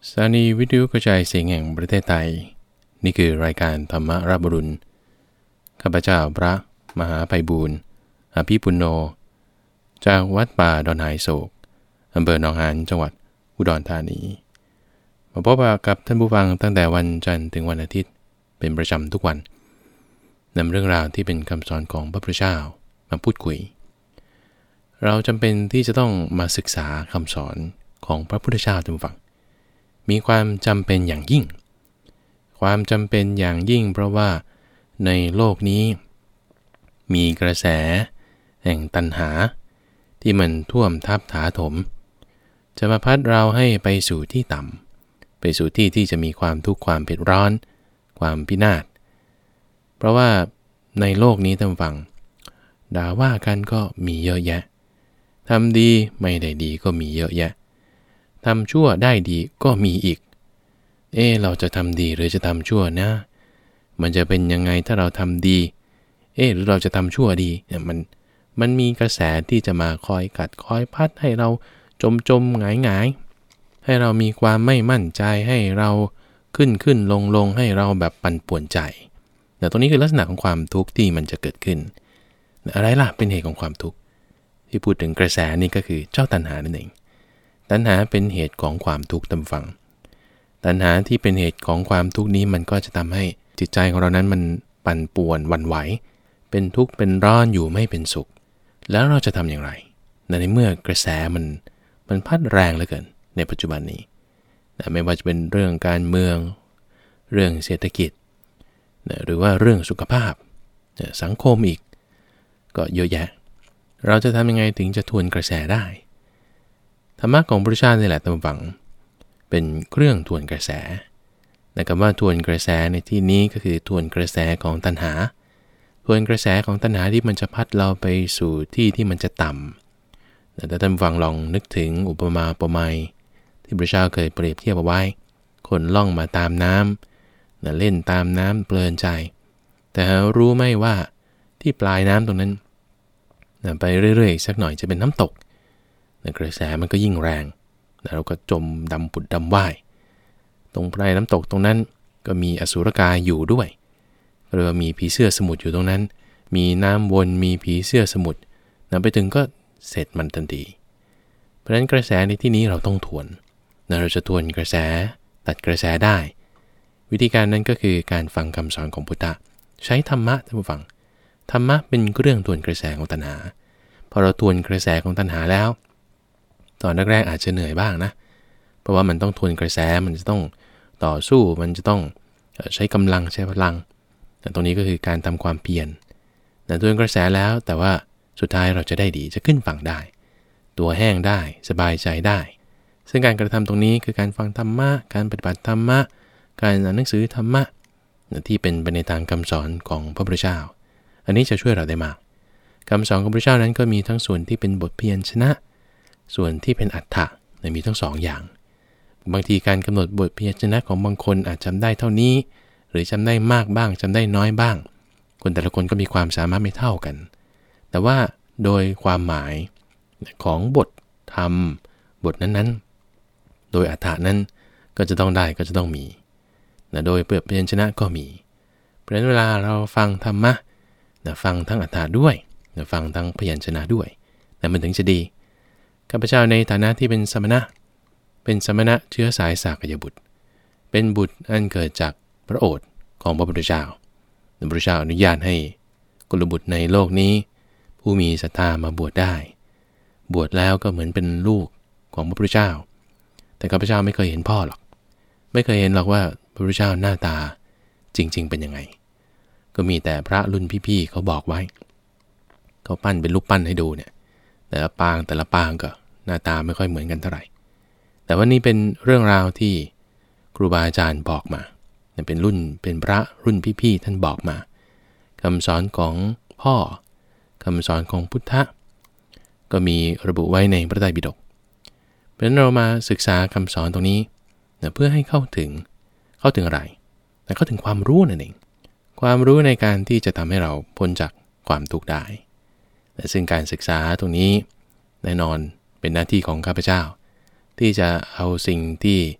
สถานีวิทยุกระจายเสียงแห่งประเทศไทยนี่คือรายการธรรมรับอรุณข้าพเจ้าพระมหาไพบูลย์อภิปุณโญจากวัดป่าดอนหายโศกอำเภอหนองหานจังหวัดอุดรธานีมาพบกับท่านผู้ฟังตั้งแต่วันจันทร์ถึงวันอาทิตย์เป็นประจำทุกวันนำเรื่องราวที่เป็นคำสอนของพระพุทธเจ้ามาพูดคุยเราจำเป็นที่จะต้องมาศึกษาคำสอนของพระพุทธเจ้าท่านผู้ฟังมีความจำเป็นอย่างยิ่งความจำเป็นอย่างยิ่งเพราะว่าในโลกนี้มีกระแสแห่งตัณหาที่มันท่วมทับถาถมจะมาพัดเราให้ไปสู่ที่ต่ำไปสู่ที่ที่จะมีความทุกข์ความเผ็ดร้อนความพินาศเพราะว่าในโลกนี้ท่านฟังด่าว่ากันก็มีเยอะแยะทำดีไม่ได้ดีก็มีเยอะแยะทำชั่วได้ดีก็มีอีกเราจะทำดีหรือจะทำชั่วนะมันจะเป็นยังไงถ้าเราทำดีหรือเราจะทำชั่วดีเนี่ยมันมีกระแสที่จะมาคอยกัดคอยพัดให้เราจมหงายให้เรามีความไม่มั่นใจให้เราขึ้นลงให้เราแบบปั่นป่วนใจแต่ตรงนี้คือลักษณะของความทุกข์ที่มันจะเกิดขึ้นอะไรล่ะเป็นเหตุของความทุกข์ที่พูดถึงกระแสนี่ก็คือเจ้าตัณหานั่นเองตัณหาเป็นเหตุของความทุกข์ตามฟังตัณหาที่เป็นเหตุของความทุกข์นี้มันก็จะทำให้จิตใจของเรานั้นมันปั่นป่วนหวั่นไหวเป็นทุกข์เป็นร้อนอยู่ไม่เป็นสุขแล้วเราจะทำอย่างไรในเมื่อกระแสมันพัดแรงเหลือเกินในปัจจุบันนี้ไม่ว่าจะเป็นเรื่องการเมืองเรื่องเศรษฐกิจหรือว่าเรื่องสุขภาพสังคมอีกก็เยอะแยะเราจะทำยังไงถึงจะทวนกระแสได้ธรรมะของพระพุทธเจ้านี่แหละท่านผู้ฟังเป็นเครื่องทวนกระแสแต่คำว่าทวนกระแสในที่นี้ก็คือทวนกระแสของตัณหาทวนกระแสของตัณหาที่มันจะพัดเราไปสู่ที่ที่มันจะต่ำแต่ท่านฟังลองนึกถึงอุปมาอุปไมยที่พระเจ้าเคยเปรียบเทียบเอาไว้คนล่องมาตามน้ำเล่นตามน้ำเพลินใจแต่รู้ไหมว่าที่ปลายน้ำตรงนั้นไปเรื่อยๆสักหน่อยจะเป็นน้ำตกกระแสมันก็ยิ่งแรงเราก็จมดำผุดดำว่ายตรงปลายน้ำตกตรงนั้นก็มีอสุรกายอยู่ด้วยหรือว่ามีผีเสื้อสมุทรอยู่ตรงนั้นมีน้ำวนมีผีเสื้อสมุทรไปถึงก็เสร็จมันทันทีเพราะฉะนั้นกระแสในที่นี้เราต้องทวนเราจะทวนกระแสตัดกระแสได้วิธีการนั้นก็คือการฟังคำสอนของพุทธะใช้ธรรมะท่านผู้ฟังธรรมะเป็นเครื่องทวนกระแสของตัณหาพอเราทวนกระแสของตัณหาแล้วตอนแรกๆอาจจะเหนื่อยบ้างนะเพราะว่ามันต้องทวนกระแสมันจะต้องต่อสู้มันจะต้องใช้กำลังใช้พลังแต่ตรงนี้ก็คือการทำความเพียรแต่ทวนกระแสแล้วแต่ว่าสุดท้ายเราจะได้ดีจะขึ้นฝั่งได้ตัวแห้งได้สบายใจได้ซึ่งการกระทำตรงนี้คือการฟังธรรมะการปฏิบัติธรรมะการอ่านหนังสือธรรมะที่เป็นไปในทางคำสอนของพระพุทธเจ้าอันนี้จะช่วยเราได้มากคำสอนของพระพุทธเจ้านั้นก็มีทั้งส่วนที่เป็นบทเพียรชนะส่วนที่เป็นอัฏฐะมีทั้งสองอย่างบางทีการกำหนดบทเพียรชนะของบางคนอาจจำได้เท่านี้หรือจำได้มากบ้างจำได้น้อยบ้างคนแต่ละคนก็มีความสามารถไม่เท่ากันแต่ว่าโดยความหมายของบทธรรมบทนั้นๆโดยอัฏฐะนั้นก็จะต้องได้ก็จะต้องมีโดยเปรียบเพียรชนะก็มีเพราะฉะนั้นเวลาเราฟังธรรมะฟังทั้งอัฏฐะด้วยฟังทั้งพยัญชนะด้วยมันถึงจะดีข้าพเจ้าในฐานะที่เป็นสมณะเชื้อสายสากยบุตรเป็นบุตรอันเกิดจากพระโอษฐ์ของพระพุทธเจ้าพระพุทธเจ้าอนุญาตให้กุลบุตรในโลกนี้ผู้มีศรัทธามาบวชได้บวชแล้วก็เหมือนเป็นลูกของพระพุทธเจ้าแต่ข้าพเจ้าไม่เคยเห็นพ่อหรอกไม่เคยเห็นหรอกว่าพระพุทธเจ้าหน้าตาจริงๆเป็นยังไงก็มีแต่พระรุ่นพี่ๆเขาบอกไว้เขาปั้นเป็นรูปปั้นให้ดูเนี่ยแต่ละปางก็หน้าตาไม่ค่อยเหมือนกันเท่าไหร่แต่ว่านี่เป็นเรื่องราวที่ครูบาอาจารย์บอกมาเป็นพระรุ่นพี่ๆท่านบอกมาคำสอนของพ่อคำสอนของพุทธะก็มีระบุไว้ในพระไตรปิฎกเพราะฉะนั้นเรามาศึกษาคำสอนตรงนี้เพื่อให้เข้าถึงอะไรแต่เข้าถึงความรู้นั่นเองความรู้ในการที่จะทำให้เราพ้นจากความทุกข์ได้แต่ซึ่งการศึกษาตรงนี้แน่นอนเป็นหน้าที่ของข้าพเจ้าที่จะเอาสิ่งที่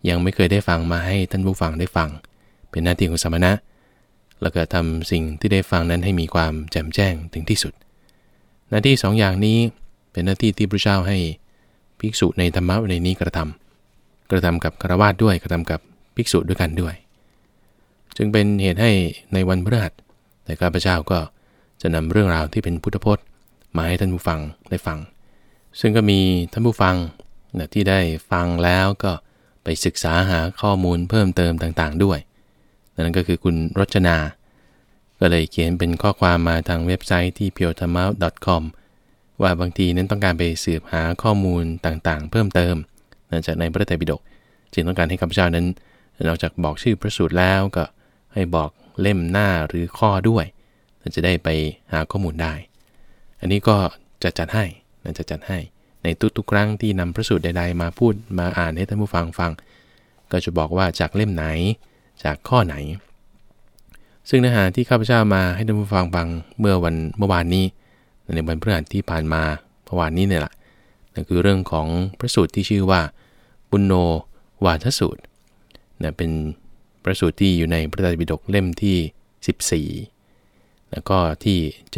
ยังไม่เคยได้ฟังมาให้ท่านผู้ฟังได้ฟังเป็นหน้าที่ของสมณะแล้วก็ทำสิ่งที่ได้ฟังนั้นให้มีความแจ่มแจ้งถึงที่สุดหน้าที่2 อย่างนี้เป็นหน้าที่ที่พระเจ้าให้ภิกษุในธรรมะในนี้กระทำกับฆราวาสด้วยกระทำกับภิกษุด้วยกันด้วยจึงเป็นเหตุให้ในวันพฤหัสแต่ข้าพเจ้าก็จะนำเรื่องราวที่เป็นพุทธพจน์มาให้ท่านผู้ฟังได้ฟังซึ่งก็มีท่านผู้ฟังที่ได้ฟังแล้วก็ไปศึกษาหาข้อมูลเพิ่มเติมต่างๆด้วยนั่นก็คือคุณรจนาก็เลยเขียนเป็นข้อความมาทางเว็บไซต์ที่ purethama.com ว่าบางทีนั้นต้องการไปสืบหาข้อมูลต่างๆเพิ่มเติมจากในพระไตรปิฎกจึงต้องการให้ข้าพเจ้านั้นนอกจากบอกชื่อพระสูตรแล้วก็ให้บอกเล่มหน้าหรือข้อด้วยจะได้ไปหาข้อมูลได้อันนี้ก็จะจัดให้ในทุกๆครั้งที่นำพระสูตรใดๆมาพูดมาอ่านให้ท่านผู้ฟังฟังก็จะบอกว่าจากเล่มไหนจากข้อไหนซึ่งเนื้อหาที่ข้าพเจ้ามาให้ท่านผู้ฟังฟังเมื่อวานนี้ในวันพฤหัสที่ผ่านมาเมื่อวานนี้เนี่ยแหละนั่นคือเรื่องของพระสูตรที่ชื่อว่าปุณโญวาทสูตรเป็นพระสูตรที่อยู่ในพระไตรปิฎกเล่มที่14แล้วก็ที่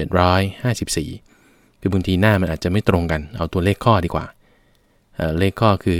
754คือบางทีหน้ามันอาจจะไม่ตรงกันเอาตัวเลขข้อดีกว่าเลขข้อคือ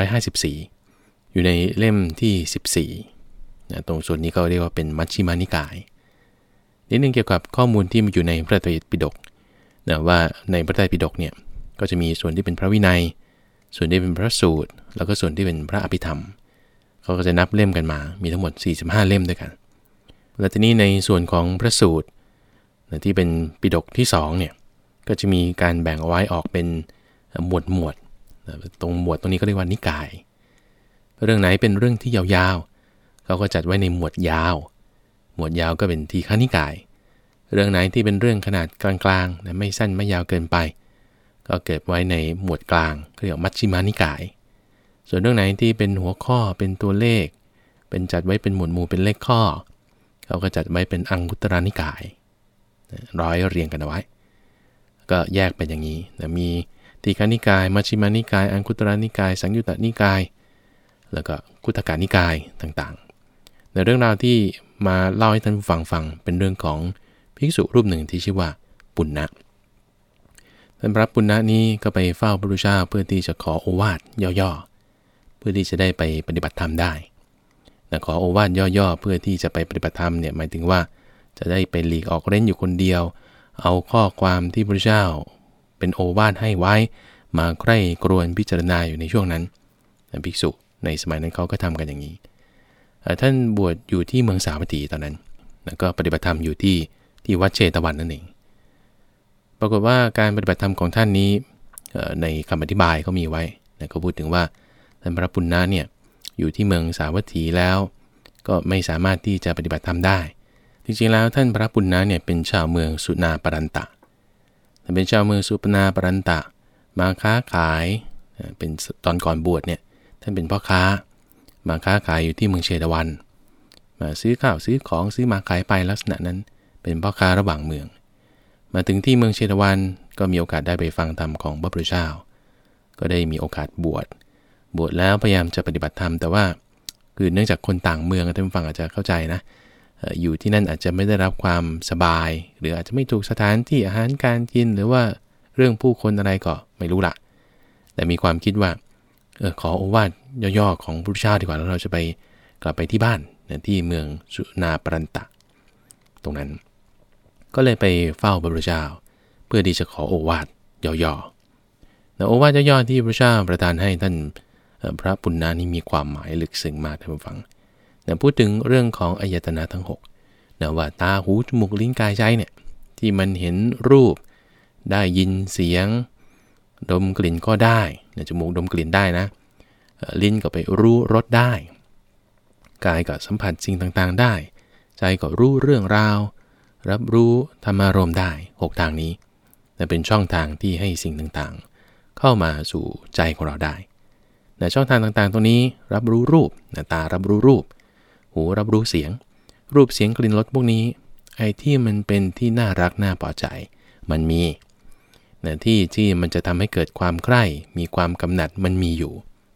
754อยู่ในเล่มที่14ตรงส่วนนี้ก็เรียกว่าเป็นมัชฌิมานิกายนิดนึงเกี่ยวกับข้อมูลที่มีอยู่ในพระไตรปิฎกว่าในพระไตรปิฎกเนี่ยก็จะมีส่วนที่เป็นพระวินัยส่วนที่เป็นพระสูตรแล้วก็ส่วนที่เป็นพระอภิธรรมเขาก็จะนับเล่มกันมามีทั้งหมด45เล่มด้วยกันแล้วทีนี้ในส่วนของพระสูตรที่เป็นปิฎกที่2เนี่ยก็จะมีการแบ่งเอาไว้ออกเป็นหมวดตรงหมวดตรงนี้ก็เรียกว่านิกายเรื่องไหนเป็นเรื่องที่ยาวๆเขาก็จัดไว้ในหมวดยาวก็เป็นทีฆนิกายเรื่องไหนที่เป็นเรื่องขนาดกลางๆไม่สั้นไม่ยาวเกินไปก็เก็บไว้ในหมวดกลางเรียกมัชฌิมานิกายส่วนเรื่องไหนที่เป็นหัวข้อเป็นตัวเลขเป็นจัดไว้เป็นหมวดหมู่เป็นเลขข้อเขาก็จัดไว้เป็นอังคุตรนิกายร้อยเรียงกันเอาไว้ก็แยกเป็นอย่างนี้มีทีฆนิกายมัชฌิมานิกายอังคุตรนิกายสังยุตตนิกายแล้วก็คุตกนิกายต่างๆในเรื่องราวที่มาเล่าให้ท่านผู้ฟังเป็นเรื่องของภิกษุรูปหนึ่งที่ชื่อว่าปุณณะท่านพระปุณณะนี้ก็ไปเฝ้าพระพุทธเจ้าเพื่อที่จะขอโอวาทย่อๆเพื่อที่จะได้ไปปฏิบัติธรรมได้แต่ขอโอวาทย่อๆเพื่อที่จะไปปฏิบัติธรรมเนี่ยหมายถึงว่าจะได้ไปหลีกออกเร้นอยู่คนเดียวเอาข้อความที่พระพุทธเจ้าเป็นโอวาทให้ไว้มาใคร่ครวญพิจารณาอยู่ในช่วงนั้นภิกษุในสมัยนั้นเขาก็ทำกันอย่างนี้ท่านบวชอยู่ที่เมืองสาวัตถีตอนนั้นแล้วก็ปฏิบัติธรรมอยู่ที่วัดเชตวันนั่นเองปรากฏว่าการปฏิบัติธรรมของท่านนี้ในคำอธิบายเขามีไว้เขาพูดถึงว่าท่านพระปุณณะเนี่ยอยู่ที่เมืองสาวัตถีแล้วก็ไม่สามารถที่จะปฏิบัติธรรมได้จริงๆแล้วท่านพระปุณณะเนี่ยเป็นชาวเมืองสุนาปรันตะเป็นชาวเมืองสุนาปรันตะมาค้าขายเป็นตอนก่อนบวชเนี่ยท่านเป็นพ่อค้ามาค้าขายอยู่ที่เมืองเชตวันมาซื้อข้าวซื้อของซื้อมาขายไปลักษณะนั้นเป็นพ่อค้าระหว่างเมืองมาถึงที่เมืองเชตวันก็มีโอกาสได้ไปฟังธรรมของพระพุทธเจ้าก็ได้มีโอกาสบวชแล้วพยายามจะปฏิบัติธรรมแต่ว่าคือเนื่องจากคนต่างเมืองท่านผู้ฟังอาจจะเข้าใจนะอยู่ที่นั่นอาจจะไม่ได้รับความสบายหรืออาจจะไม่ถูกสถานที่อาหารการกินหรือว่าเรื่องผู้คนอะไรก็ไม่รู้ละแต่มีความคิดว่าขอโอวาทย่อๆของพระพุทธเจ้าดีกว่าแล้วเราจะไปกลับไปที่บ้านที่เมืองสุนาปรันตะตรงนั้นก็เลยไปเฝ้าพระพุทธเจ้าเพื่อที่จะขอโอวาทย่อๆโอวาทย่อๆที่พระเจ้าประทานให้ท่านพระปุณณะนี้มีความหมายลึกซึ้งมากท่านผู้ฟังพูดถึงเรื่องของอายตนะทั้ง6ว่าตาหูจมูกลิ้นกายใจเนี่ยที่มันเห็นรูปได้ยินเสียงดมกลิ่นก็ได้จมูกดมกลิ่นได้นะลิ้นก็ไปรู้รสได้กายก็สัมผัสสิ่งต่างๆได้ใจก็รู้เรื่องราวรับรู้ธรรมารมณ์ได้6ทางนี้เป็นช่องทางที่ให้สิ่งต่างๆเข้ามาสู่ใจของเราได้ช่องทางต่างๆตรงนี้รับรู้รูปตารับรู้รูปหูรับรู้เสียงรูปเสียงกลิ่นรสพวกนี้ไอ้ที่มันเป็นที่น่ารักน่าพอใจมันมีที่มันจะทำให้เกิดความใคร่มีความกำหนัดมันมีอยู่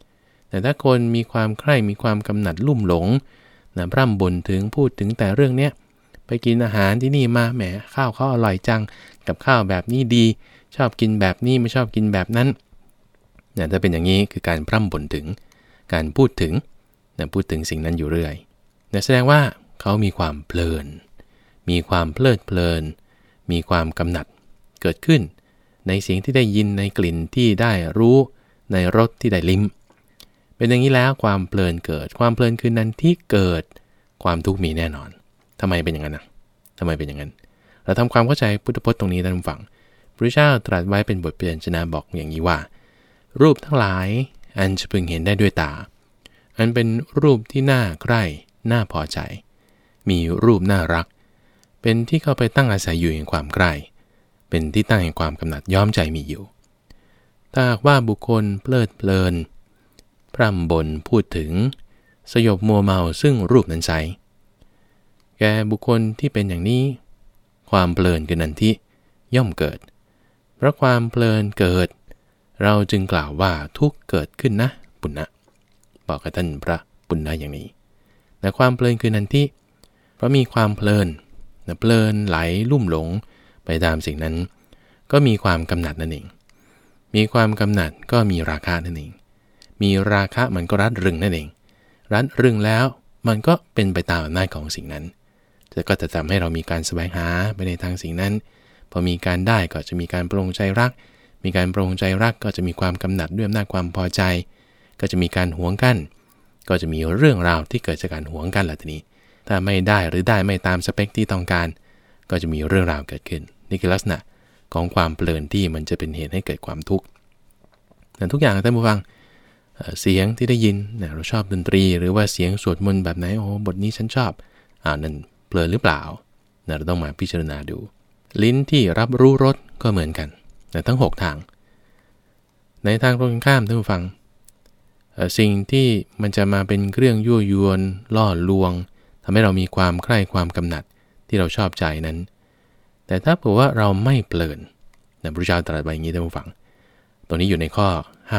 แต่ถ้าคนมีความใคร่มีความกำหนัดลุ่มหลงนะพร่ำบ่นถึงพูดถึงแต่เรื่องเนี้ยไปกินอาหารที่นี่มาแหมข้าวเขาอร่อยจังกับข้าวแบบนี้ดีชอบกินแบบนี้ไม่ชอบกินแบบนั้นนะถ้าเป็นอย่างนี้คือการพร่ำบ่นถึงการพูดถึงนะพูดถึงสิ่งนั้นอยู่เรื่อยนะแสดงว่าเขามีความเพลินมีความเพลิดเพลินมีความกำหนัดเกิดขึ้นในเสียงที่ได้ยินในกลิ่นที่ได้รู้ในรสที่ได้ลิ้มเป็นอย่างนี้แล้วความเพลินเกิดความเพลินคือนั้นที่เกิดความทุกข์มีแน่นอนทำไมเป็นอย่างนั้นนะทำไมเป็นอย่างนั้นเราทำความเข้าใจพุทธพจน์ตรงนี้ท่านผู้ฟังพระเจ้าตรัสไว้เป็นบทเปลี่ยนชนะบอกอย่างนี้ว่ารูปทั้งหลายอันจะพึงเห็นได้ด้วยตาอันเป็นรูปที่น่าใคร่น่าพอใจมีรูปน่ารักเป็นที่เข้าไปตั้งอาศัยอยู่แห่งความใคร่เป็นที่ตั้งแห่งความกำหนัดย้อมใจมีอยู่ถ้าหากว่าบุคคลเพลิดเพลินพร่ำบ่นพูดถึงสยบมัวเมาซึ่งรูปนั้นใช้แก่บุคคลที่เป็นอย่างนี้ความเพลินคือนันทิย่อมเกิดเพราะความเพลินเกิดเราจึงกล่าวว่าทุกข์เกิดขึ้นนะปุณณะบอกกับท่านพระปุณณะอย่างนี้แต่ความเพลินคือนันทิเพราะมีความเพลินเพลินไหลลุ่มหลงไปตามสิ่งนั้นก็มีความกำหนัดนั่นเองมีความกำหนัดก็มีราคะนั่นเองมีราคะมันก็รัดรึงนั่นเองรัดรึงแล้วมันก็เป็นไปตามอำนาจของสิ่งนั้นก็จะทำให้เรามีการแสวงหาไปในทางสิ่งนั้นพอมีการได้ก็จะมีการปรงใจรักมีการปรงใจรักก็จะมีความกำหนัดด้วยอำนาจความพอใจก็จะมีการหวงกันก็จะมีเรื่องราวที่เกิดจากการหวงกันล่ะทีนี้ถ้าไม่ได้หรือได้ไม่ตามสเปคที่ต้องการก็จะมีเรื่องราวเกิดขึ้นนี่คือลักษณะของความเพลินที่มันจะเป็นเหตุให้เกิดความทุกข์แต่ทุกอย่างท่านผู้ฟังเสียงที่ได้ยินเราชอบดนตรีหรือว่าเสียงสวดมนต์แบบไหนโอ้บทนี้ฉันชอบนั่นเพลินหรือเปล่าเราต้องมาพิจารณาดูลิ้นที่รับรู้รสก็เหมือนกันแต่ทั้ง6ทางในทางตรงข้ามท่านผู้ฟังสิ่งที่มันจะมาเป็นเครื่องยั่วยวนล่อลวงทำให้เรามีความใคร่ความกำหนัดที่เราชอบใจนั้นแต่ถ้าเผื่อว่าเราไม่เพลินพระพุทธเจ้าตรัสไว้อย่างนี้ท่านผู้ฟังตรงนี้อยู่ในข้อ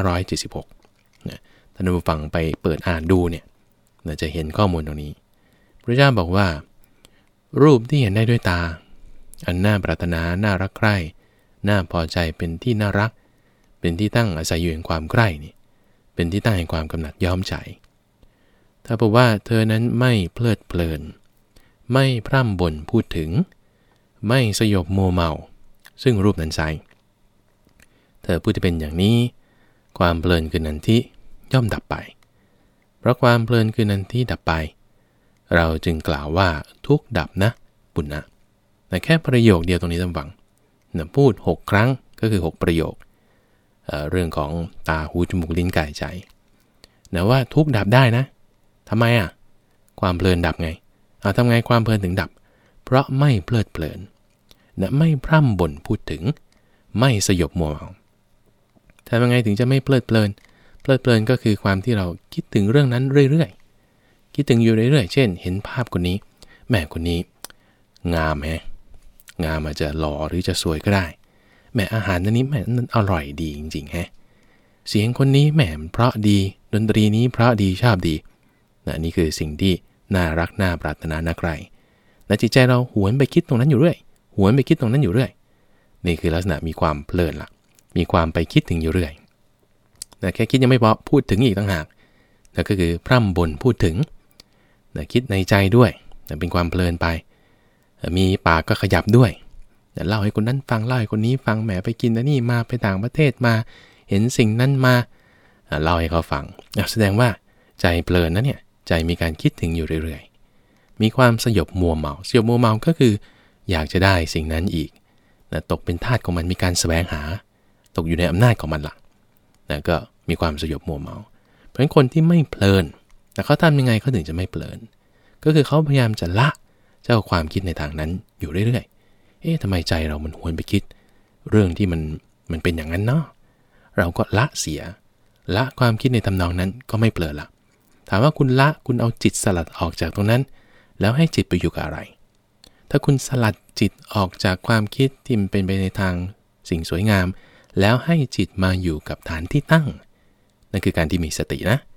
576ท่านผู้ฟังไปเปิดอ่านดูเนี่ยจะเห็นข้อมูลตรงนี้พระเจ้าบอกว่ารูปที่เห็นได้ด้วยตาอันน่าปรารถนาน่ารักใคร่น่าพอใจเป็นที่น่ารักเป็นที่ตั้งอาศัยอยู่แห่งความใกล้นี่เป็นที่ตั้งแห่งความกำหนัดย้อมใจถ้าบอกว่าเธอนั้นไม่เพลิดเพลินไม่พร่ำบ่นพูดถึงไม่สยบมัวเมาซึ่งรูปนั้นใช้เธอพูดที่เป็นอย่างนี้ความเพลินคือนันทิย่อมดับไปเพราะความเพลินคือนันทิดับไปเราจึงกล่าวว่าทุกดับนะปุณณะแต่แค่ประโยคเดียวตรงนี้ท่านฟังพูด6ครั้งก็คือ6ประโยคเรื่องของตาหูจมูกลิ้นกายใจนะว่าทุกดับได้นะทำไมความเพลินดับไงทำไงความเพลินถึงดับเพราะไม่เพลิดเพลินนะไม่พร่ำบ่นพูดถึงไม่สยบมัวเมาทำยังไงถึงจะไม่เพลิดเพลินเพลิดเพลินก็คือความที่เราคิดถึงเรื่องนั้นเรื่อยๆคิดถึงอยู่เรื่อยๆเช่นเห็นภาพคนนี้แม่คนนี้งามแฮะงามอาจจะหล่อหรือจะสวยก็ได้แม่อาหารอันนี้แม่นั้นอร่อยดีจริงๆแฮะเสียงคนนี้แม่เพราะดีดนตรีนี้เพราะดีชอบดีนี่คือสิ่งที่น่ารักน่าปรารถนาน่าใคร่และจิตใจเราหวนไปคิดตรงนั้นอยู่เรื่อยหวนไปคิดตรงนั้นอยู่เรื่อยนี่คือลักษณะมีความเพลินละมีความไปคิดถึงอยู่เรื่อยแค่คิดยังไม่พอพูดถึงอีกต่างหากนั่นก็คือพร่ำบ่นพูดถึงคิดในใจด้วยเป็นความเพลินไปมีปากก็ขยับด้วยเล่าให้คนนั้นฟังเล่าให้คนนี้ฟังแหมไปกินนี่มาไปต่างประเทศมาเห็นสิ่งนั้นมาเล่าให้เขาฟังแสดงว่าใจเพลินนะเนี่ยใจมีการคิดถึงอยู่เรื่อยๆมีความสยบมัวเมาสยบมัวเมาก็คืออยากจะได้สิ่งนั้นอีกตกเป็นทาสของมันมีการแสวงหาตกอยู่ในอำนาจของมันล่ะก็มีความสยบมัวเมาเพราะฉะนั้นคนที่ไม่เพลินแต่เขาทำยังไงเขาถึงจะไม่เพลินก็คือเขาพยายามจะละเจ้าความคิดในทางนั้นอยู่เรื่อยๆทำไมใจเรามันหวนไปคิดเรื่องที่มันเป็นอย่างนั้นเนาะเราก็ละเสียละความคิดในทำนองนั้นก็ไม่เพลินละถามว่าคุณละคุณเอาจิตสลัดออกจากตรงนั้นแล้วให้จิตไปอยู่กับอะไรถ้าคุณสลัดจิตออกจากความคิดที่มันเป็นไปในทางสิ่งสวยงามแล้วให้จิตมาอยู่กับฐานที่ตั้งนั่นคือการที่มีสตินะ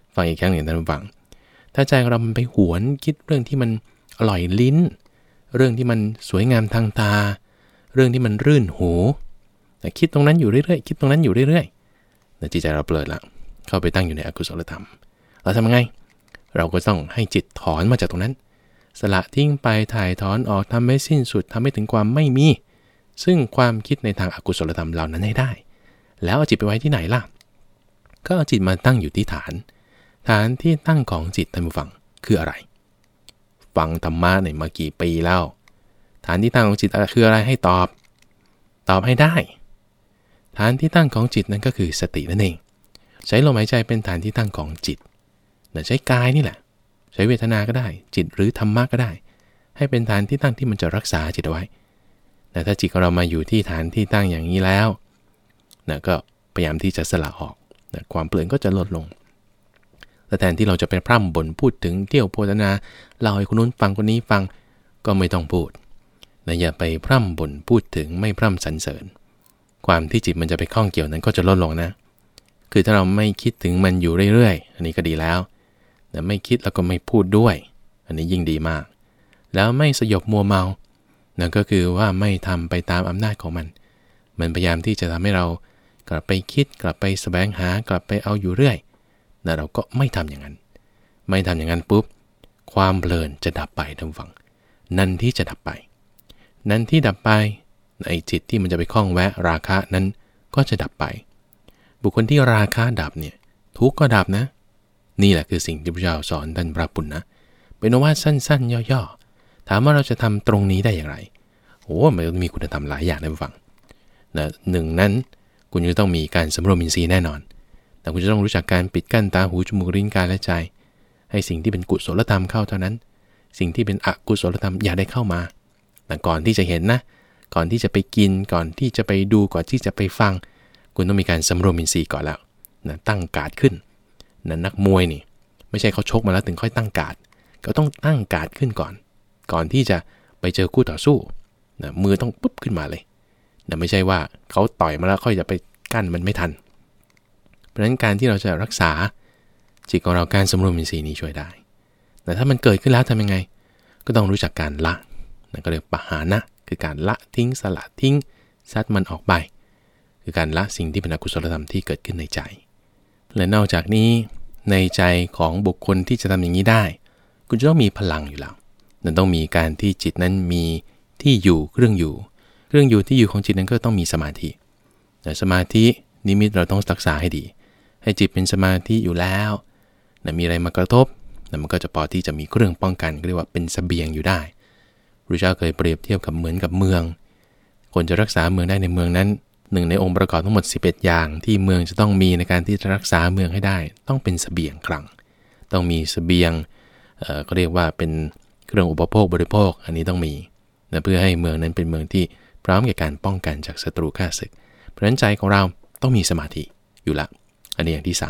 ฟังอีกครั้งหนึ่งท่านผู้ฟังถ้าใจเรามันไปหวนคิดเรื่องที่มันอร่อยลิ้นเรื่องที่มันสวยงามทางตาเรื่องที่มันรื่นหูแต่คิดตรงนั้นอยู่เรื่อยๆคิดตรงนั้นอยู่เรื่อยๆแต่จิตใจเราเปลิดละเข้าไปตั้งอยู่ในอกุศลธรรมเราทำยังไงเราก็ต้องให้จิตถอนมาจากตรงนั้นสละทิ้งไปถ่ายถอนออกทำให้สิ้นสุดทำให้ถึงความไม่มีซึ่งความคิดในทางอกุศลธรรมเหล่านั้นให้ได้แล้วเอาจิตไปไว้ที่ไหนล่ะก็เอาจิตมาตั้งอยู่ที่ฐานที่ตั้งของจิตท่านผู้ฟังคืออะไรฟังธรรมะเนี่ยมากี่ปีแล้วฐานที่ตั้งของจิตคืออะไรให้ตอบให้ได้ฐานที่ตั้งของจิตนั้นก็คือสตินั่นเองใช้ลมหายใจเป็นฐานที่ตั้งของจิตใช้กายนี่แหละใช้เวทนาก็ได้จิตหรือธรรมะก็ได้ให้เป็นฐานที่ตั้งที่มันจะรักษาจิตเอาไว้แต่ถ้าจิตของเรามาอยู่ที่ฐานที่ตั้งอย่างนี้แล้วก็พยายามที่จะสละออกความเปลือยก็จะลดลงแต่แทนที่เราจะไปพร่ำบ่นพูดถึงเที่ยวโพธนาเล่าให้คนนู้นฟังคนนี้ฟังก็ไม่ต้องพูดอย่าไปพร่ำบ่นพูดถึงไม่พร่ำสรรเสริญความที่จิตมันจะไปข้องเกี่ยวนั้นก็จะลดลงนะคือถ้าเราไม่คิดถึงมันอยู่เรื่อยๆอันนี้ก็ดีแล้วแต่ไม่คิดแล้วก็ไม่พูดด้วยอันนี้ยิ่งดีมากแล้วไม่สยบมัวเมานั่นก็คือว่าไม่ทำไปตามอำนาจของมันพยายามที่จะทำให้เรากลับไปคิดกลับไปแสวงหากลับไปเอาอยู่เรื่อยแต่เราก็ไม่ทำอย่างนั้นปุ๊บความเพลินจะดับไปท่านฟังนั่นที่จะดับไปนั่นที่ดับไปไอ้จิตที่มันจะไปคล้องแวะราคะนั้นก็จะดับไปบุคคลที่ราคะดับเนี่ยทุกข์ก็ดับนะนี่แหละคือสิ่งที่พระเจ้าสอนท่านพระปุณณนะเป็นว่าสั้นๆย่อๆถามว่าเราจะทำตรงนี้ได้อย่างไรมันมีคุณธรรมหลายอย่างนะฟังหนึ่งนั้นคุณจะต้องมีการสำรวมอินทรีย์แน่นอนแต่คุณจะต้องรู้จักการปิดกั้นตาหูจมูกลิ้นกายและใจให้สิ่งที่เป็นกุศลธรรมเข้าเท่านั้นสิ่งที่เป็นอกุศลธรรมอย่าได้เข้ามาแต่ก่อนที่จะเห็นนะก่อนที่จะไปกินก่อนที่จะไปดูก่อนที่จะไปฟังคุณต้องมีการสำรวมอินทรีย์ก่อนแล้วตั้งการ์ดขึ้นนักมวยนี่ไม่ใช่เขาชกมาแล้วถึงค่อยตั้งการ์ดเขาต้องตั้งการ์ดขึ้นก่อนที่จะไปเจอคู่ต่อสู้มือต้องปุ๊บขึ้นมาเลยไม่ใช่ว่าเขาต่อยมาแล้วค่อยจะไปกั้นมันไม่ทันเพราะฉะนั้นการที่เราจะรักษาจิตของเราการสำรวมอินทรีย์นี้ช่วยได้แต่ถ้ามันเกิดขึ้นแล้วทำยังไงก็ต้องรู้จักการละนั่นก็เรียกปหานะคือการละทิ้งสละทิ้งซัดมันออกไปคือการละสิ่งที่เป็นอกุศลธรรมที่เกิดขึ้นในใจและนอกจากนี้ในใจของบุคคลที่จะทำอย่างนี้ได้คุณจะต้องมีพลังอยู่แล้วนั่นต้องมีการที่จิตนั้นมีที่อยู่เครื่องอยู่ที่อยู่ของจิตนั้นก็ต้องมีสมาธิแต่สมาธินิมิตเราต้องรักษาให้ดีให้จิตเป็นสมาธิอยู่แล้วมีอะไรมากระทบมันก็จะพอที่จะมีเครื่องป้องกันเรียกว่าเป็นเสบียงอยู่ได้พระเจ้าเคยเปรียบเทียบกับเหมือนกับเมืองคนจะรักษาเมืองได้ในเมืองนั้นหนึ่งในองค์ประกอบทั้งหมด11อย่างที่เมืองจะต้องมีในการที่จะรักษาเมืองให้ได้ต้องเป็นเสบียงคลังต้องมีเสบียงก็เรียกว่าเป็นเครื่องอุปโภคบริโภคอันนี้ต้องมีเพื่อให้เมืองนั้นเป็นเมืองที่พร้อมแก่การป้องกันจากศัตรูข้าศึกเพราะฉะนั้นใจของเราต้องมีสมาธิอยู่ละอันนี้อย่างที่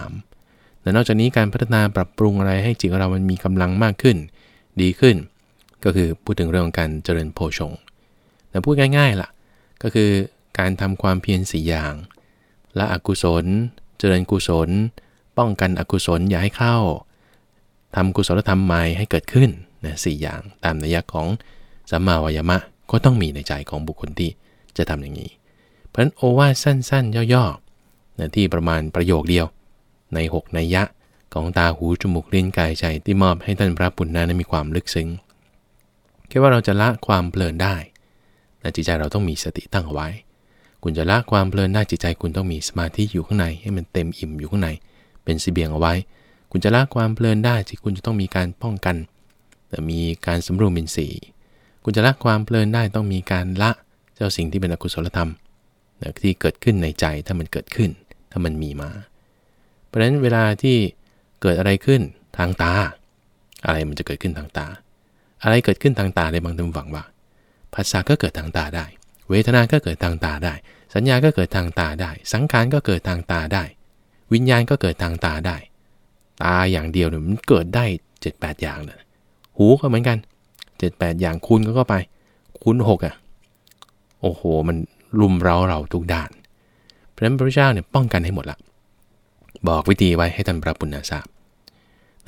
3และนอกจากนี้การพัฒนาปรับปรุงอะไรให้จิตของเรามันมีกำลังมากขึ้นดีขึ้นก็คือพูดถึงเรื่องของการเจริญโพชงแต่พูดง่ายๆล่ะก็คือการทำความเพียร4อย่างละอกุศลเจริญกุศลป้องกันอกุศลอย่าให้เข้าทำกุศลธรรมใหม่ให้เกิดขึ้น4อย่างตามนัยยะของสัมมาวายามะก็ต้องมีในใจของบุคคลที่จะทำอย่างนี้เพราะฉะนั้นโอวาทสั้นๆย่อๆที่ประมาณประโยคเดียวใน6นัยยะของตาหูจมูกลิ้นกายใจที่มอบให้ท่านพระปุณณะนั้นมีความลึกซึ้งแค่ว่าเราจะละความเพลินได้แต่จิตใจเราต้องมีสติตั้งเอาไว้คุณจะละความเพลินได้จิตใจคุณต้องมีสมาธิอยู่ข้างในให้มันเต็มอิ่มอยู่ข้างในเป็นเสบียงเอาไว้คุณจะละความเพลินได้จิตคุณจะต้องมีการป้องกันแต่มีการสำรวมอินทรีย์คุณจะละความเพลินได้ต้องมีการละเจ้าสิ่งที่เป็นอกุศลธรรมที่เกิดขึ้นในใจถ้ามันเกิดขึ้นถ้ามันมีมาเพราะฉะนั้นเวลาที่เกิดอะไรขึ้นทางตาอะไรมันจะเกิดขึ้นทางตาอะไรเกิดขึ้นทางตาได้บางท่านฟังว่าภาษาก็เกิดทางตาได้เวทนาก็เกิดทางตาได้สัญญาก็เกิดทางตาได้สังขารก็เกิดทางตาได้วิญญาณก็เกิดทางตาได้ตาอย่างเดียวเนี่ยมันเกิดได้ 7-8 อย่างเลยหูก็เหมือนกัน 7-8 อย่างคูณก็ไปคูณ6โอ้โหมันรุมเราทุกด้านเพราะฉะนั้นพระเจ้าเนี่ยป้องกันให้หมดละบอกวิธีไว้ให้ท่านพระปุณณะทราบ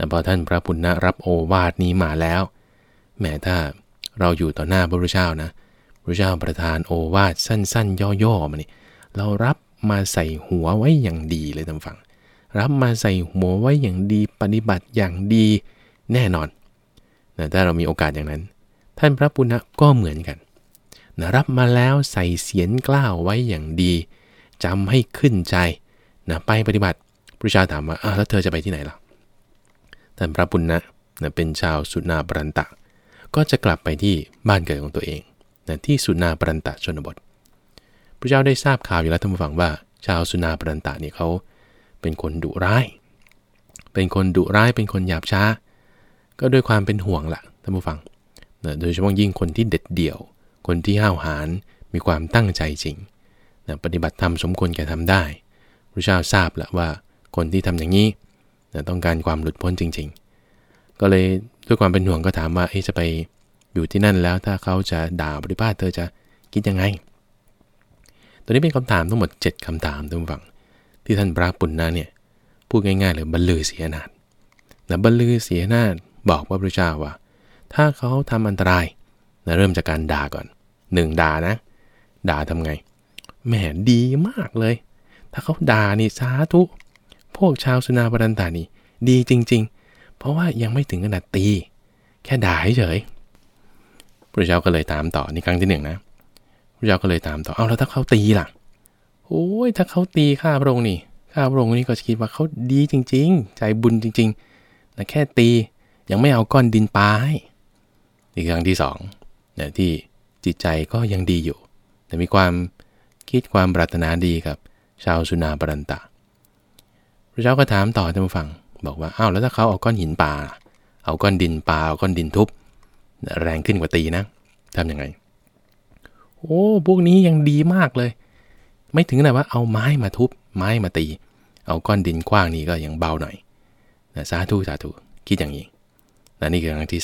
แต่พอท่านพระปุณณะรับโอวาทนี้มาแล้วแม้ถ้าเราอยู่ต่อหน้าพระพุทธเจ้านะพระพุทธเจ้าประทานโอวาทสั้นๆย่อๆมานี่เรารับมาใส่หัวไว้อย่างดีเลยท่านฟังรับมาใส่หัวไว้อย่างดีปฏิบัติอย่างดีแน่นอนนะถ้าเรามีโอกาสอย่างนั้นท่านพระปุณณะก็เหมือนกันนะรับมาแล้วใส่เสียนกล้าวไว้อย่างดีจำให้ขึ้นใจนะไปปฏิบัติพระเจ้าถามว่าแล้วเธอจะไปที่ไหนล่ะท่านพระปุณณะนะเป็นชาวสุนาปรันตะก็จะกลับไปที่บ้านเกิดของตัวเองนะที่สุนาปรันตะชนบทพระเจ้าได้ทราบข่าวอยู่แล้วท่านผู้ฟังว่าชาวสุนาปรันตะนี่เขาเป็นคนดุร้ายเป็นคนหยาบช้าก็ด้วยความเป็นห่วงล่ะท่านผู้ฟังนะโดยเฉพาะยิ่งคนที่เด็ดเดี่ยวคนที่ห้าวหาญมีความตั้งใจจริงนะปฏิบัติธรรมสมควรแก่ทำได้พระเจ้าทราบแล้วว่าคนที่ทำอย่างนี้นะต้องการความหลุดพ้นจริงๆก็เลยด้วยความเป็นห่วงก็ถามว่าจะไปอยู่ที่นั่นแล้วถ้าเขาจะด่าปฏิบัติเธอจะคิดยังไงตัวนี้เป็นคำถามทั้งหมด7คำถามท่านผู้ฟังที่ท่านพระปุณณะเนี่ยพูดง่ายๆเลยบรรลือเสียนาถนะบรรลือเสียนาถบอกว่าพระเจ้าว่าถ้าเขาทำอันตรายนะเริ่มจากการด่าก่อน1ด่านะด่าทำไงแหมดีมากเลยถ้าเขาด่านี่สาธุพวกชาวสุนาปรันตานี่ดีจริงๆเพราะว่ายังไม่ถึงขนาดตีแค่ด่าเฉยพระเจ้าก็เลยตามต่อนี่ครั้งที่1นะพระเจ้าก็เลยตามต่อแล้วถ้าเขาตีล่ะโอ้ยถ้าเขาตีข้าพระองค์นี่ก็คิดว่าเขาดีจริงๆใจบุญจริงๆแต่แค่ตียังไม่เอาก้อนดินปาให้นี่ครั้งที่2เนี่ยที่จิตใจก็ยังดีอยู่แต่มีความคิดความปรารถนาดีกับชาวสุนาปรันตะพระเจ้าก็ถามต่อท่านผู้ฟังบอกว่าแล้วถ้าเขาเอาก้อนหินปาเอาก้อนดินปาเอาก้อนดินทุบแรงขึ้นกว่าตีนะทำยังไงโอ้พวกนี้ยังดีมากเลยไม่ถึงขนาดว่าเอาไม้มาทุบไม้มาตีเอาก้อนดินกว้างนี่ก็ยังเบาหน่อยนะสาธุคิดอย่างนี้และนี่คือครั้งที่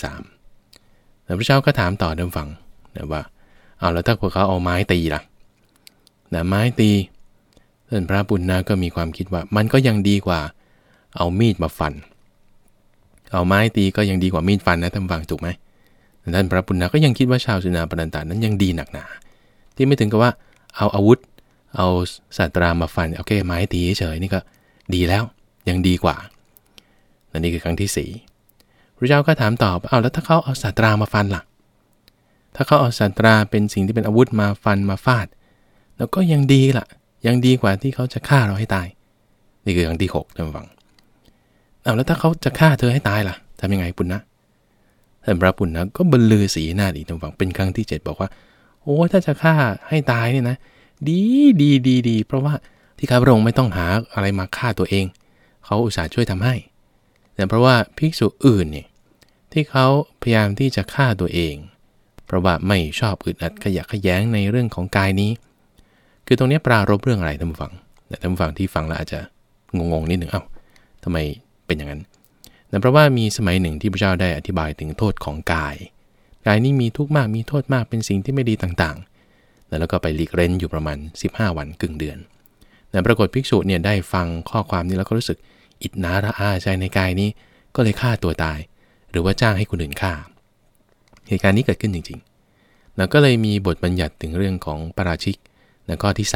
3แล้วพระเจ้าก็ถามต่อท่านฟังนะว่าแล้วถ้าพวกเขาเอาไม้ตีล่ะนะไม้ตีท่านพระปุณณะก็มีความคิดว่ามันก็ยังดีกว่าเอามีดมาฟันเอาไม้ตีก็ยังดีกว่ามีดฟันนะท่านฟังถูกไหมท่านพระปุณณะก็ยังคิดว่าชาวสุนาปรันตะนั้นยังดีหนักหนาที่ไม่ถึงกับว่าเอาอาวุธเอาสัตรามาฟันโอเคไม้ตีเฉยนี่ก็ดีแล้วยังดีกว่าและนี่คือครั้งที่4พระเจ้าก็ถามตอบแล้วถ้าเขาเอาสัตรามาฟันล่ะถ้าเขาเอาสัตราเป็นสิ่งที่เป็นอาวุธมาฟันมาฟาดแล้วก็ยังดีล่ะยังดีกว่าที่เขาจะฆ่าเราให้ตายนี่คือครั้งที่6ท่านฟังแล้วถ้าเขาจะฆ่าเธอให้ตายล่ะทำยังไงปุณณะท่านพระปุณณะก็บรรลือสีหน้าดีท่านฟังเป็นครั้งที่7บอกว่าโอ้ถ้าจะฆ่าให้ตายเนี่ยนะดีเพราะว่าที่ข้าพระองค์ไม่ต้องหาอะไรมาฆ่าตัวเองเขาอุตส่าห์ช่วยทำให้แต่เพราะว่าภิกษุอื่นเนี่ยที่เขาพยายามที่จะฆ่าตัวเองเพราะว่าไม่ชอบอึดอัดขยะแขยงในเรื่องของกายนี้คือตรงนี้ปรารภเรื่องอะไรท่านผู้ฟังแต่ท่านผู้ฟังที่ฟังแล้วอาจจะงงนิดหนึ่งทำไมเป็นอย่างนั้นแต่เพราะว่ามีสมัยหนึ่งที่พระเจ้าได้อธิบายถึงโทษของกายนี้มีทุกข์มากมีโทษมากเป็นสิ่งที่ไม่ดีต่างๆแล้วก็ไปหลีกเร้นอยู่ประมาณ15 วันครึ่งเดือนแต่ปรากฏภิกษุเนี่ยได้ฟังข้อความนี้แล้วก็รู้สึกอิจฉาระอาใจในกายนี้ก็เลยฆ่าตัวตายหรือว่าจ้างให้คนอื่นฆ่าเหตุการณ์นี้เกิดขึ้นจริงๆแล้วก็เลยมีบทบัญญัติถึงเรื่องของปาราชิกในข้อที่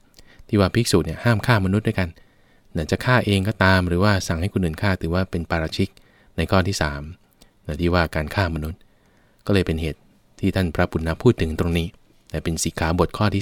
3ที่ว่าภิกษุเนี่ยห้ามฆ่ามนุษย์ด้วยกันจะฆ่าเองก็ตามหรือว่าสั่งให้คนอื่นฆ่าถือว่าเป็นปาราชิกในข้อที่3ที่ว่าการฆ่ามนุษย์ก็เลยเป็นเหตุที่ท่านพระปุณณะพูดถึงตรงนี้แต่เป็นสิกขาบทข้อที่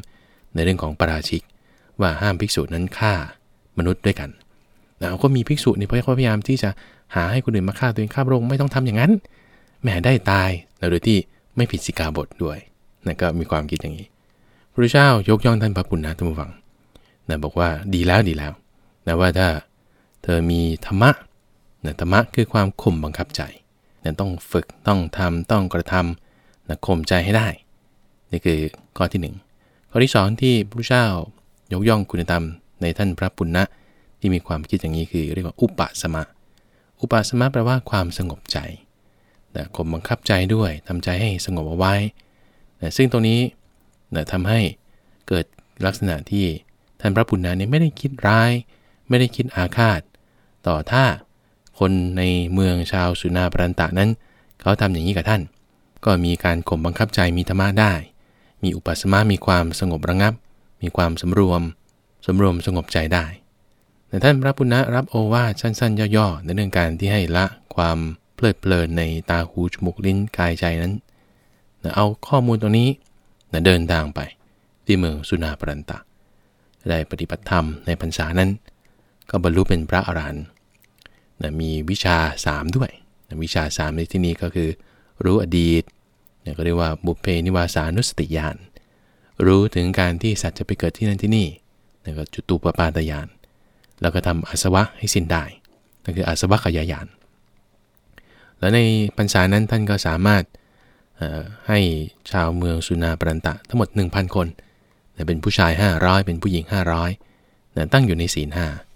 3ในเรื่องของปาราชิกว่าห้ามภิกษุนั้นฆ่ามนุษย์ด้วยกันแล้วก็มีภิกษุนี่พยายามที่จะหาให้คนอื่นมาฆ่าตัวเองฆ่าพระองค์ไม่ต้องทำอย่างนั้นแหมได้ตายโดยที่ไม่ผิดสิกขาบทด้วยนั่นก็มีความคิดอย่างนี้พระเจ้ายกย่องท่านพระปุณณะท่านผู้ฟังบอกว่าดีแล้วนะว่าถ้าเธอมีธรรมะธรรมะคือความข่มบังคับใจต้องฝึกต้องทำต้องกระทำข่มใจให้ได้นี่คือข้อที่1ข้อที่2ที่พระเจ้ายกย่องคุณธรรมในท่านพระปุณณะที่มีความคิดอย่างนี้คือเรียกว่าอุปสมะแปลว่าความสงบใจข่มบังคับใจด้วยทำใจให้สงบเอาไว้ซึ่งตรงนี้ทำให้เกิดลักษณะที่ท่านพระปุณณะเนี่ยไม่ได้คิดร้ายไม่ได้คิดอาฆาตต่อถ้าคนในเมืองชาวสุนาปรันตะนั้นเขาทำอย่างนี้กับท่านก็มีการข่มบังคับใจมีธรรมะได้มีอุปสมะมีความสงบระงับมีความสำรวมสงบใจได้แต่ท่านพระปุณณะรับโอวาทสั้นๆย่อๆในเรื่องการที่ให้ละความเพลิดเพลินในตาหูจมูกลิ้นกายใจนั้นเอาข้อมูลตรงนี้เดินทางไปที่เมืองสุนาปรันตะได้ปฏิบัติธรรมในพรรษานั้นก็บรรลุเป็นพระอรหันต์มีวิชา3ด้วยวิชา3ในที่นี้ก็คือรู้อดีตก็เรียกว่าบุพเพนิวาสานุสติญาณรู้ถึงการที่สัตว์จะไปเกิดที่นั่นที่นี่ก็จุตูปปาตญาณแล้วก็ทำอาสวะให้สิ้นได้นั่นคืออาสวะขยายานแล้วในพรรษานั้นท่านก็สามารถให้ชาวเมืองสุนาปรันตะทั้งหมด 1,000 คนเป็นผู้ชาย500เป็นผู้หญิง500ตั้งอยู่ในศีล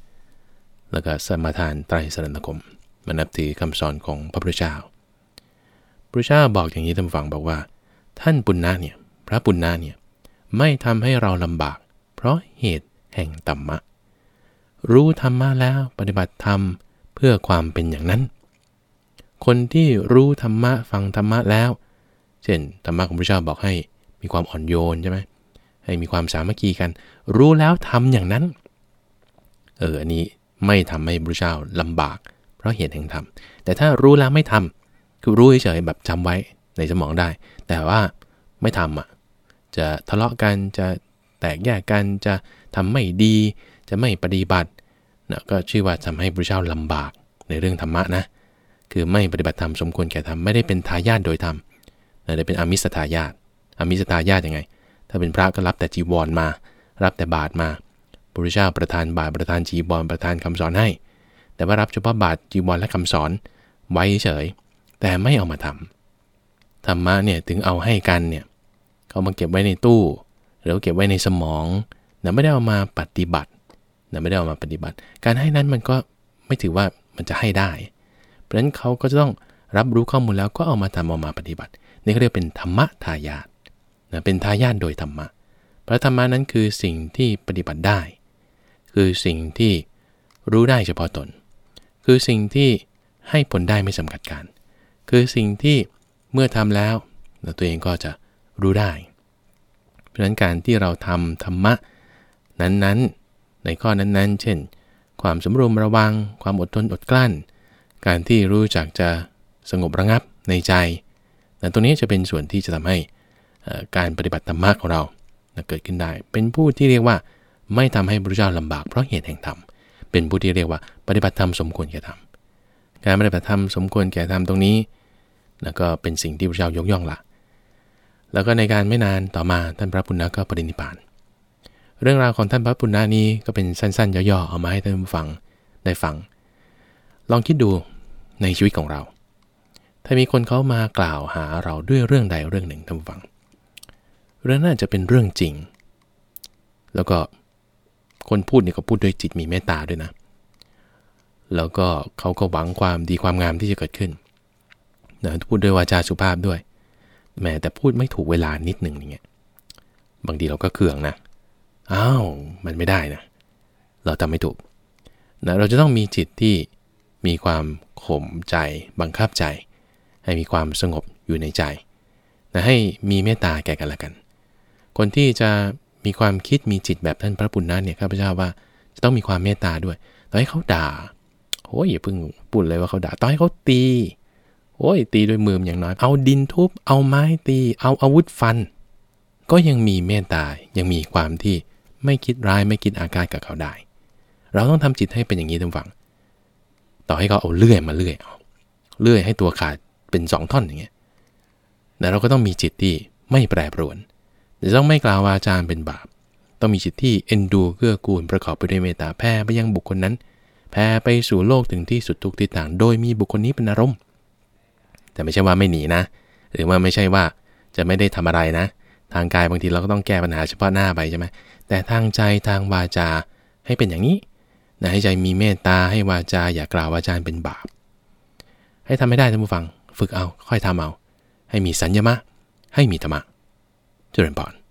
5แล้วก็สมาทานไตรสรณคมมานับถือคำสอนของพระพุทธเจ้าพระพุทธเจ้าบอกอย่างนี้ท่านฟังบอกว่าท่านปุณณะเนี่ยพระปุณณะเนี่ยไม่ทำให้เราลำบากเพราะเหตุแห่งธรรมะรู้ธรรมะแล้วปฏิบัติธรรมเพื่อความเป็นอย่างนั้นคนที่รู้ธรรมะฟังธรรมะแล้วเช่นธรรมะของพระเจ้าบอกให้มีความอ่อนโยนใช่ไหมให้มีความสามัคคีกันรู้แล้วทำอย่างนั้นอันนี้ไม่ทำให้พระเจ้าลำบากเพราะเหตุแห่งธรรมแต่ถ้ารู้แล้วไม่ทำคือรู้เฉยๆแบบจำไว้ในสมองได้แต่ว่าไม่ทำจะทะเลาะกันจะแตกแยกกันจะทำไม่ดีจะไม่ปฏิบัติก็ชื่อว่าทำให้พระเจ้าลำบากในเรื่องธรรมะนะคือไม่ปฏิบัติธรรมสมควรแก่ธรรมไม่ได้เป็นทายาทโดยธรรมได้เป็นอามิสทายาทอามิสทายาทยังไงถ้าเป็นพระก็รับแต่จีวรมารับแต่บาตรมาพระพุทธเจ้าประทานบาตรประทานจีวรประทานคำสอนให้แต่ว่ารับเฉพาะบาตรจีวรและคำสอนไว้เฉยแต่ไม่เอามาทำธรรมะเนี่ยถึงเอาให้กันเนี่ยเขามาเก็บไว้ในตู้หรือเก็บไว้ในสมองไม่ได้เอามาปฏิบัติไม่ได้เอามาปฏิบัติการให้นั้นมันก็ไม่ถือว่ามันจะให้ได้เพราะฉะนั้นเขาก็จะต้องรับรู้ข้อมูลแล้วก็เอามาทำเอามาปฏิบัตินี่เขาเรียกเป็นธรรมะทายาทเป็นทายาทโดยธรรมะเพราะธรรมะนั้นคือสิ่งที่ปฏิบัติได้คือสิ่งที่รู้ได้เฉพาะตนคือสิ่งที่ให้ผลได้ไม่จำกัดการคือสิ่งที่เมื่อทำแล้วตัวเองก็จะรู้ได้เพราะฉะนั้นการที่เราทำธรรมะนั้นๆในข้อนั้นๆเช่นความสำรวมระวังความอดทนอดกลั้นการที่รู้จักจะสงบระงับในใจตรงนี้จะเป็นส่วนที่จะทำให้การปฏิบัติธรรมะของเราเกิดขึ้นได้เป็นผู้ที่เรียกว่าไม่ทำให้พระเจ้าลำบากเพราะเหตุแห่งธรรมเป็นผู้ที่เรียกว่าปฏิบัติธรรมสมควรแก่ธรรมการปฏิบัติธรรมสมควรแก่ธรรมตรงนี้แล้วก็เป็นสิ่งที่พระเจ้ายกย่องละแล้วก็ในการไม่นานต่อมาท่านพระปุณณะก็ปรินิพพานเรื่องราวของท่านพระปุณณะนี้ก็เป็นสั้นๆย่อๆเอามาให้ท่านผู้ฟังได้ฟังลองคิดดูในชีวิตของเราถ้ามีคนเขามากล่าวหาเราด้วยเรื่องใดเรื่องหนึ่งท่านผู้ฟังเรื่องนั้นจะเป็นเรื่องจริงแล้วก็คนพูดนี่ก็พูดด้วยจิตมีเมตตาด้วยนะแล้วก็เขาก็หวังความดีความงามที่จะเกิดขึ้นพูดด้วยวาจาสุภาพด้วยแม้แต่พูดไม่ถูกเวลานิดหนึ่งอย่างเงี้ยบางทีเราก็เคืองนะมันไม่ได้นะเราทำไม่ถูกเราจะต้องมีจิตที่มีความข่มใจบังคับใจให้มีความสงบอยู่ในใจให้มีเมตตาแก่กันและกันคนที่จะมีความคิดมีจิตแบบท่านพระปุณณะเนี่ยข้าพเจ้าว่าจะต้องมีความเมตตาด้วยต่อให้เขาด่าอย่าเพิ่งพูดเลยว่าเขาด่าต่อให้เขาตีตีด้วยมืออย่างน้อยเอาดินทุบเอาไม้ตีเอาอาวุธฟันก็ยังมีเมตตายังมีความที่ไม่คิดร้ายไม่คิดอาฆาตกับเขาได้เราต้องทำจิตให้เป็นอย่างนี้ท่านฟังต่อให้เขาเอาเลื่อยมาเลื่อยให้ตัวขาดเป็น2 ท่อนอย่างเงี้ยแต่เราก็ต้องมีจิตที่ไม่แปรปรวนจะต้องไม่กล่าววาจาเป็นบาปต้องมีจิตที่เอ็นดูเกื้อกูลประกอบไปด้วยเมตตาแผ่ไปยังบุคคลนั้นแผ่ไปสู่โลกถึงที่สุดทุกทิศทางโดยมีบุคคลนี้เป็นอารมณ์แต่ไม่ใช่ว่าไม่หนีนะหรือว่าไม่ใช่ว่าจะไม่ได้ทำอะไรนะทางกายบางทีเราก็ต้องแก้ปัญหาเฉพาะหน้าไปใช่ไหมแต่ทางใจทางวาจาให้เป็นอย่างนี้ให้ใจมีเมตตาให้วาจาอย่ากล่าววาจาเป็นบาปให้ทำให้ได้ท่านผู้ฟังฝึกเอาค่อยทำเอาให้มีสัญญมะให้มีธรรมะเจริญพร